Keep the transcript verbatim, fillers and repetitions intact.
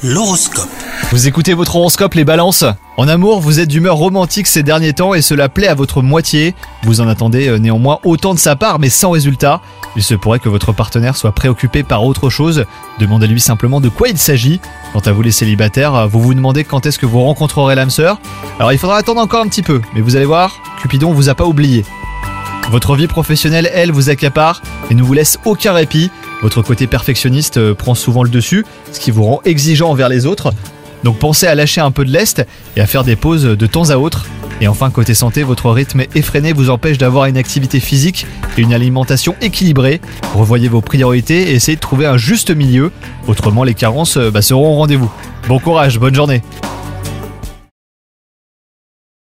L'horoscope. Vous écoutez votre horoscope les balances. En amour, vous êtes d'humeur romantique ces derniers temps et cela plaît à votre moitié. Vous en attendez euh, néanmoins autant de sa part mais sans résultat. Il se pourrait que votre partenaire soit préoccupé par autre chose. Demandez-lui simplement de quoi il s'agit. Quant à vous les célibataires, vous vous demandez quand est-ce que vous rencontrerez l'âme sœur. Alors il faudra attendre encore un petit peu, mais vous allez voir, Cupidon vous a pas oublié. Votre vie professionnelle, elle, vous accapare et ne vous laisse aucun répit. Votre côté perfectionniste euh, prend souvent le dessus, ce qui vous rend exigeant envers les autres. Donc pensez à lâcher un peu de lest et à faire des pauses de temps à autre. Et enfin, côté santé, votre rythme effréné vous empêche d'avoir une activité physique et une alimentation équilibrée. Revoyez vos priorités et essayez de trouver un juste milieu. Autrement, les carences euh, bah, seront au rendez-vous. Bon courage, bonne journée.